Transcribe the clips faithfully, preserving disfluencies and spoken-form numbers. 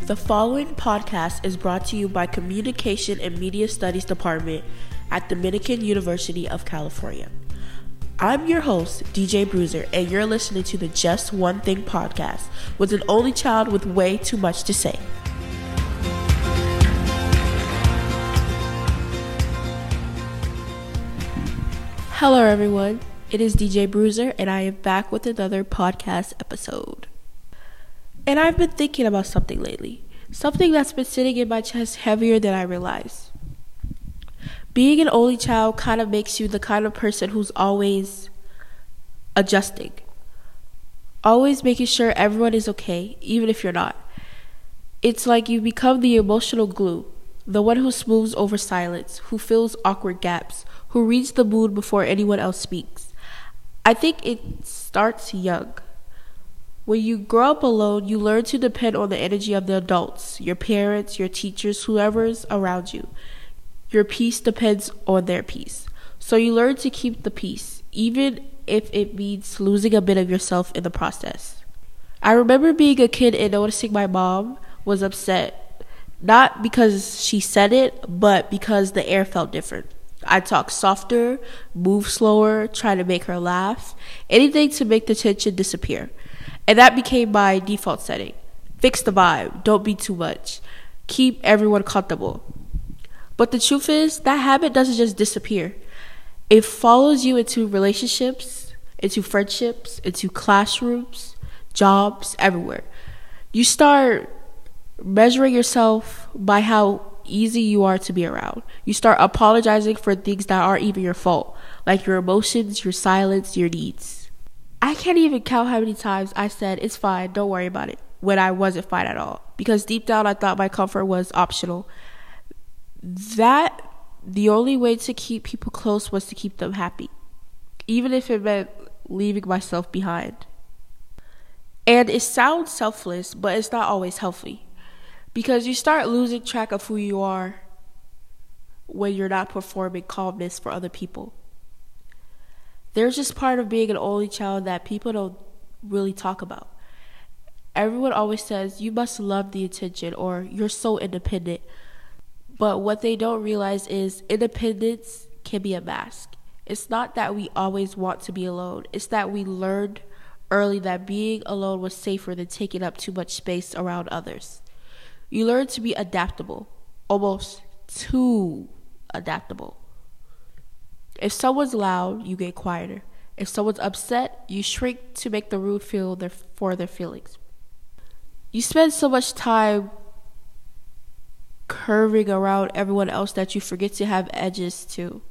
The following podcast is brought to you by Communication and Media Studies Department at Dominican University of California. I'm your host, D J Bruiser, and you're listening to the Just One Thing podcast with an only child with way too much to say. Hello everyone, it is D J Bruiser and I am back with another podcast episode. And I've been thinking about something lately, something that's been sitting in my chest heavier than I realized. Being an only child kind of makes you the kind of person who's always adjusting, always making sure everyone is okay, even if you're not. It's like you become the emotional glue, the one who smooths over silence, who fills awkward gaps, who reads the mood before anyone else speaks. I think it starts young. When you grow up alone, you learn to depend on the energy of the adults, your parents, your teachers, whoever's around you. Your peace depends on their peace. So you learn to keep the peace, even if it means losing a bit of yourself in the process. I remember being a kid and noticing my mom was upset, not because she said it, but because the air felt different. I talk softer, move slower, try to make her laugh, anything to make the tension disappear. And that became my default setting. Fix the vibe, don't be too much. Keep everyone comfortable. But the truth is, that habit doesn't just disappear. It follows you into relationships, into friendships, into classrooms, jobs, everywhere. You start measuring yourself by how easy you are to be around. You start apologizing for things that aren't even your fault, like your emotions, your silence, your needs. I can't even count how many times I said, it's fine, don't worry about it, when I wasn't fine at all. Because deep down, I thought my comfort was optional. That, the only way to keep people close was to keep them happy, even if it meant leaving myself behind. And it sounds selfless, but it's not always healthy. Because you start losing track of who you are when you're not performing calmness for other people. There's just part of being an only child that people don't really talk about. Everyone always says, you must love the attention, or you're so independent. But what they don't realize is independence can be a mask. It's not that we always want to be alone. It's that we learned early that being alone was safer than taking up too much space around others. You learn to be adaptable, almost too adaptable. If someone's loud, you get quieter. If someone's upset, you shrink to make the room feel their, for their feelings. You spend so much time curving around everyone else that you forget to have edges too.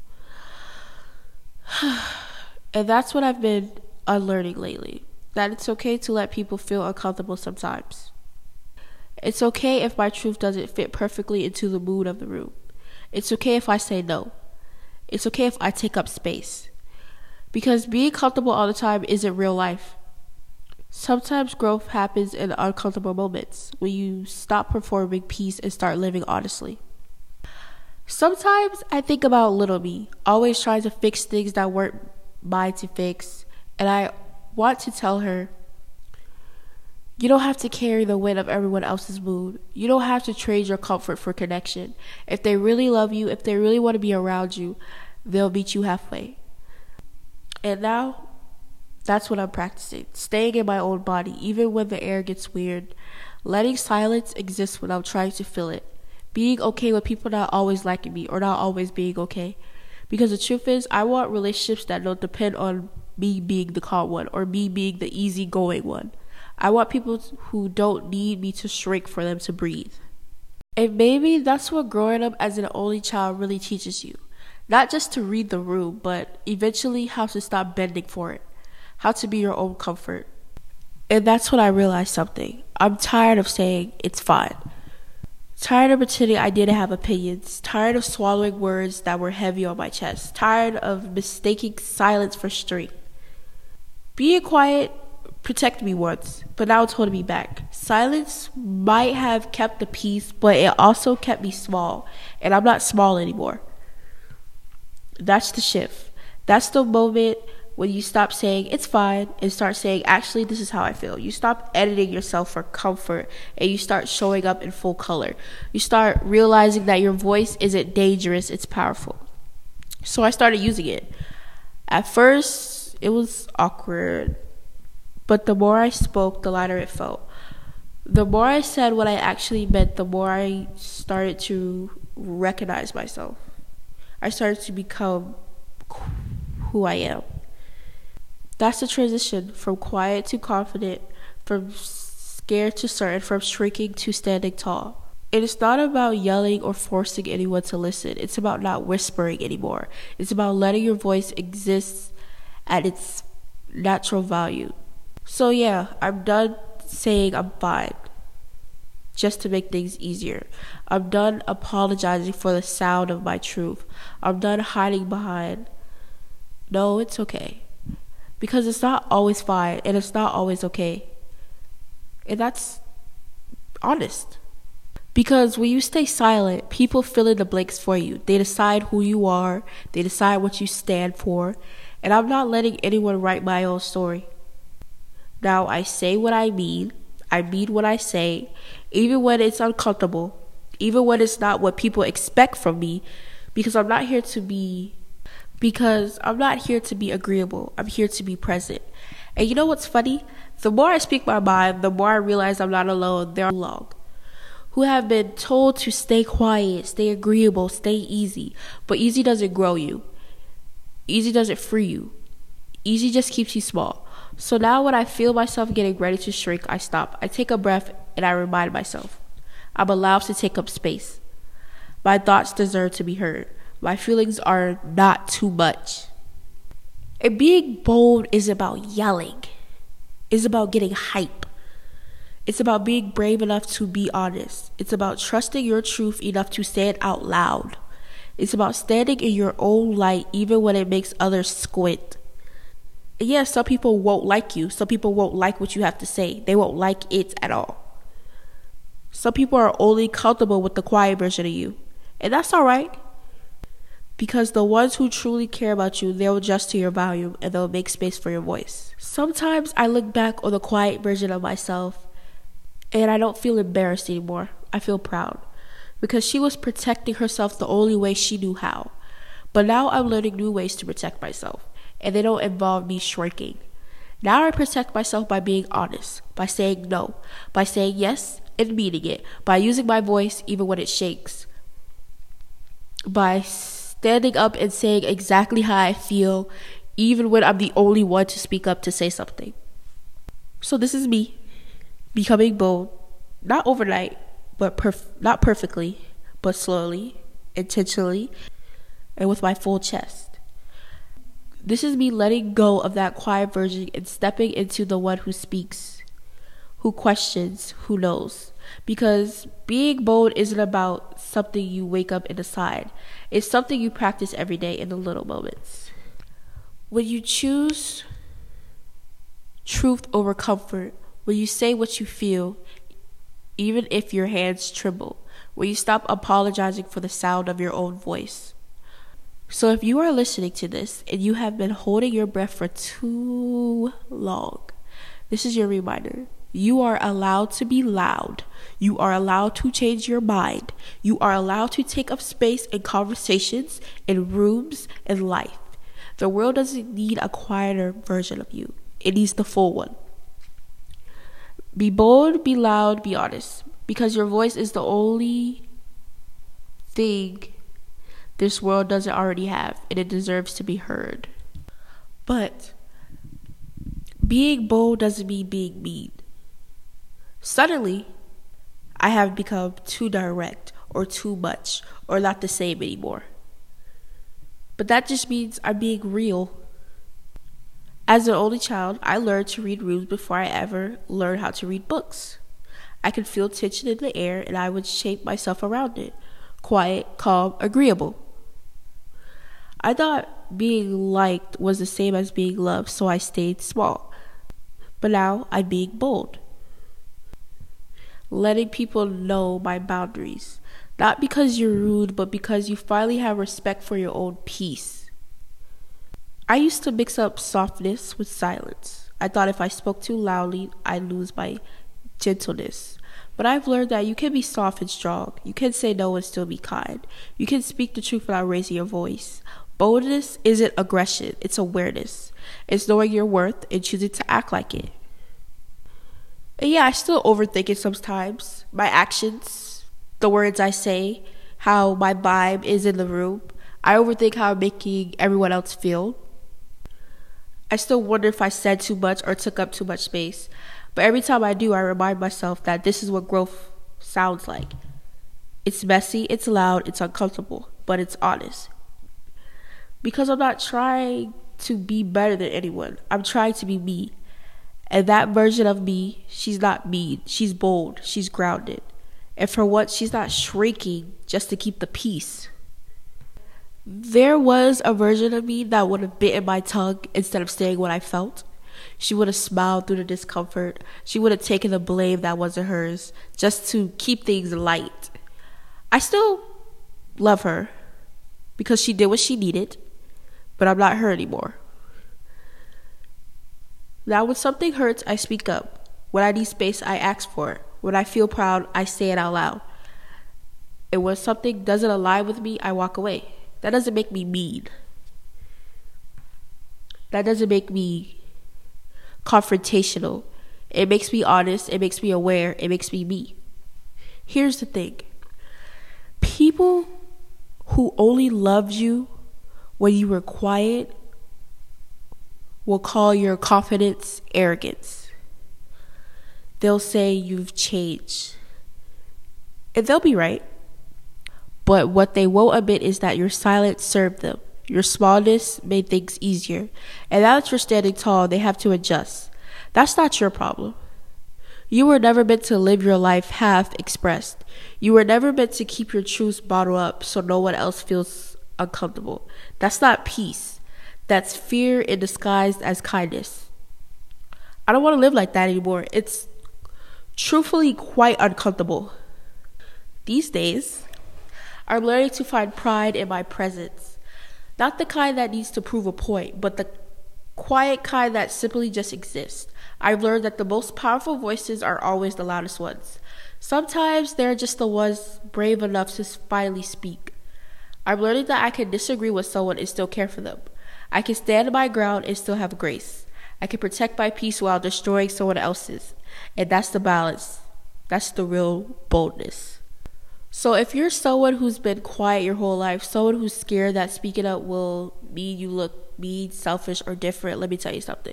And that's what I've been unlearning lately. That it's okay to let people feel uncomfortable sometimes. It's okay if my truth doesn't fit perfectly into the mood of the room. It's okay if I say no. It's okay if I take up space. Because being comfortable all the time isn't real life. Sometimes growth happens in uncomfortable moments when you stop performing peace and start living honestly. Sometimes I think about little me, always trying to fix things that weren't mine to fix. And I want to tell her, you don't have to carry the weight of everyone else's mood. You don't have to trade your comfort for connection. If they really love you, if they really want to be around you, they'll meet you halfway. And now, that's what I'm practicing. Staying in my own body, even when the air gets weird. Letting silence exist without trying to fill it. Being okay with people not always liking me or not always being okay. Because the truth is, I want relationships that don't depend on me being the calm one or me being the easygoing one. I want people who don't need me to shrink for them to breathe. And maybe that's what growing up as an only child really teaches you. Not just to read the room, but eventually how to stop bending for it. How to be your own comfort. And that's when I realized something. I'm tired of saying it's fine. Tired of pretending I didn't have opinions. Tired of swallowing words that were heavy on my chest. Tired of mistaking silence for strength. Being quiet protected me once, but now it's holding me back. Silence might have kept the peace, but it also kept me small, and I'm not small anymore. That's the shift. That's the moment when you stop saying it's fine and start saying actually this is how I feel. You stop editing yourself for comfort and you start showing up in full color. You start realizing that your voice isn't dangerous, it's powerful. So I started using it. At first, it was awkward, but the more I spoke, the lighter it felt. The more I said what I actually meant, the more I started to recognize myself. I started to become who I am. That's the transition from quiet to confident, from scared to certain, from shrinking to standing tall. It is not about yelling or forcing anyone to listen. It's about not whispering anymore. It's about letting your voice exist at its natural value. So yeah, I'm done saying I'm fine just to make things easier. I'm done apologizing for the sound of my truth. I'm done hiding behind, no, it's okay. Because it's not always fine and it's not always okay. And that's honest. Because when you stay silent, people fill in the blanks for you. They decide who you are. They decide what you stand for. And I'm not letting anyone write my own story. Now, I say what I mean. I mean what I say. Even when it's uncomfortable. Even when it's not what people expect from me. Because I'm not here to be... Because I'm not here to be agreeable. I'm here to be present. And you know what's funny? The more I speak my mind, the more I realize I'm not alone. There are long who have been told to stay quiet, stay agreeable, stay easy. But easy doesn't grow you. Easy doesn't free you. Easy just keeps you small. So now when I feel myself getting ready to shrink, I stop. I take a breath and I remind myself. I'm allowed to take up space. My thoughts deserve to be heard. My feelings are not too much. And being bold is about yelling. It's about getting hype. It's about being brave enough to be honest. It's about trusting your truth enough to say it out loud. It's about standing in your own light even when it makes others squint. And yes, some people won't like you. Some people won't like what you have to say. They won't like it at all. Some people are only comfortable with the quiet version of you. And that's all right. Because the ones who truly care about you, they'll adjust to your volume and they'll make space for your voice. Sometimes I look back on the quiet version of myself and I don't feel embarrassed anymore. I feel proud. Because she was protecting herself the only way she knew how. But now I'm learning new ways to protect myself. And they don't involve me shrinking. Now I protect myself by being honest. By saying no. By saying yes and meaning it. By using my voice even when it shakes. By standing up and saying exactly how I feel, even when I'm the only one to speak up to say something. So this is me, becoming bold, not overnight, but perf- not perfectly, but slowly, intentionally, and with my full chest. This is me letting go of that quiet version and stepping into the one who speaks, who questions, who knows. Because being bold isn't about something you wake up and decide. It's something you practice every day in the little moments. When you choose truth over comfort, when you say what you feel, even if your hands tremble, when you stop apologizing for the sound of your own voice. So if you are listening to this and you have been holding your breath for too long, this is your reminder. You are allowed to be loud. You are allowed to change your mind. You are allowed to take up space in conversations, in rooms, in life. The world doesn't need a quieter version of you. It needs the full one. Be bold, be loud, be honest. Because your voice is the only thing this world doesn't already have, and it deserves to be heard. But being bold doesn't mean being mean. Suddenly, I have become too direct or too much or not the same anymore. But that just means I'm being real. As an only child, I learned to read rooms before I ever learned how to read books. I could feel tension in the air and I would shape myself around it. Quiet, calm, agreeable. I thought being liked was the same as being loved, so I stayed small. But now I'm being bold. Letting people know my boundaries. Not because you're rude, but because you finally have respect for your own peace. I used to mix up softness with silence. I thought if I spoke too loudly, I'd lose my gentleness. But I've learned that you can be soft and strong. You can say no and still be kind. You can speak the truth without raising your voice. Boldness isn't aggression, it's awareness. It's knowing your worth and choosing to act like it. And yeah, I still overthink it sometimes. My actions, the words I say, how my vibe is in the room. I overthink how I'm making everyone else feel. I still wonder if I said too much or took up too much space. But every time I do, I remind myself that this is what growth sounds like. It's messy, it's loud, it's uncomfortable, but it's honest. Because I'm not trying to be better than anyone. I'm trying to be me. And that version of me, she's not mean. She's bold. She's grounded. And for once, she's not shrinking just to keep the peace. There was a version of me that would have bitten my tongue instead of saying what I felt. She would have smiled through the discomfort. She would have taken the blame that wasn't hers just to keep things light. I still love her because she did what she needed, but I'm not her anymore. Now when something hurts, I speak up. When I need space, I ask for it. When I feel proud, I say it out loud. And when something doesn't align with me, I walk away. That doesn't make me mean. That doesn't make me confrontational. It makes me honest. It makes me aware. It makes me me. Here's the thing. People who only loved you when you were quiet will call your confidence arrogance. They'll say you've changed. And they'll be right. But what they won't admit is that your silence served them. Your smallness made things easier. And now that you're standing tall, they have to adjust. That's not your problem. You were never meant to live your life half expressed. You were never meant to keep your truths bottled up so no one else feels uncomfortable. That's not peace. That's fear in disguised as kindness. I don't want to live like that anymore. It's truthfully quite uncomfortable. These days, I'm learning to find pride in my presence. Not the kind that needs to prove a point, but the quiet kind that simply just exists. I've learned that the most powerful voices are always the loudest ones. Sometimes they're just the ones brave enough to finally speak. I'm learning that I can disagree with someone and still care for them. I can stand my ground and still have grace. I can protect my peace while destroying someone else's. And that's the balance. That's the real boldness. So if you're someone who's been quiet your whole life, someone who's scared that speaking up will mean you look mean, selfish, or different, let me tell you something.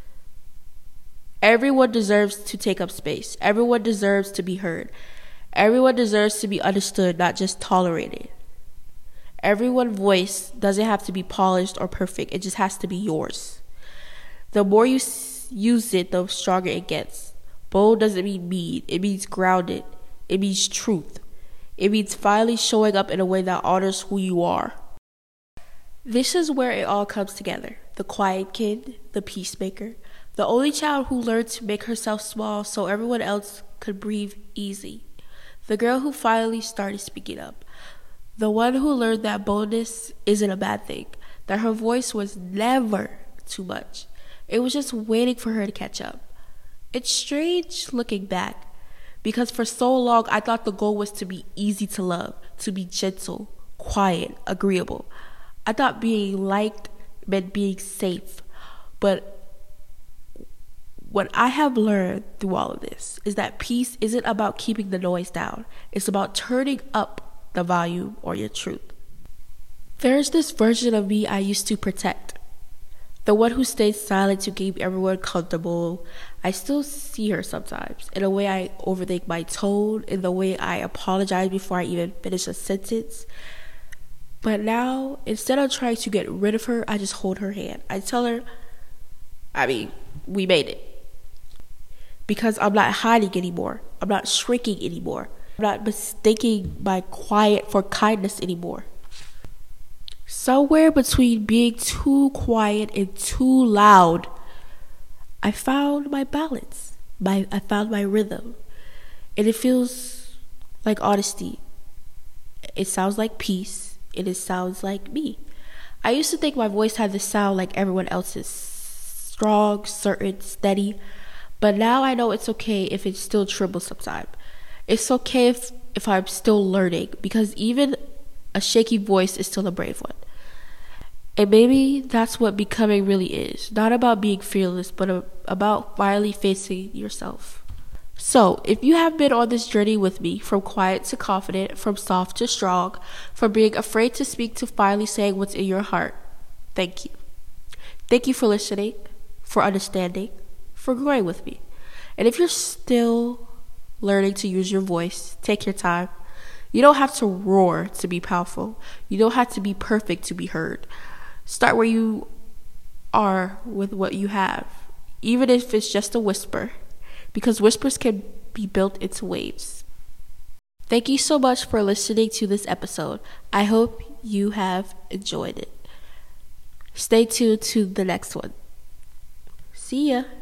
Everyone deserves to take up space. Everyone deserves to be heard. Everyone deserves to be understood, not just tolerated. Everyone's voice doesn't have to be polished or perfect. It just has to be yours. The more you s- use it, the stronger it gets. Bold doesn't mean mean. It means grounded. It means truth. It means finally showing up in a way that honors who you are. This is where it all comes together. The quiet kid, the peacemaker, the only child who learned to make herself small so everyone else could breathe easy. The girl who finally started speaking up. The one who learned that boldness isn't a bad thing. That her voice was never too much. It was just waiting for her to catch up. It's strange looking back. Because for so long, I thought the goal was to be easy to love, to be gentle, quiet, agreeable. I thought being liked meant being safe. But what I have learned through all of this is that peace isn't about keeping the noise down. It's about turning up the volume or your truth. There's this version of me I used to protect. The one who stayed silent to keep everyone comfortable. I still see her sometimes. In the way I overthink my tone, in the way I apologize before I even finish a sentence. But now, instead of trying to get rid of her, I just hold her hand. I tell her, I mean, we made it. Because I'm not hiding anymore. I'm not shrinking anymore. I'm not mistaking my quiet for kindness anymore. Somewhere between being too quiet and too loud, I found my balance. My, I found my rhythm. And it feels like honesty. It sounds like peace. And it sounds like me. I used to think my voice had to sound like everyone else's, strong, certain, steady, but now I know it's okay if it still trembles sometimes. It's okay if, if I'm still learning, because even a shaky voice is still a brave one. And maybe that's what becoming really is. Not about being fearless, but a, about finally facing yourself. So, if you have been on this journey with me, from quiet to confident, from soft to strong, from being afraid to speak to finally saying what's in your heart, thank you. Thank you for listening, for understanding, for growing with me. And if you're still learning to use your voice, take your time. You don't have to roar to be powerful. You don't have to be perfect to be heard. Start where you are with what you have, even if it's just a whisper, because whispers can be built into waves. Thank you so much for listening to this episode. I hope you have enjoyed it. Stay tuned to the next one. See ya.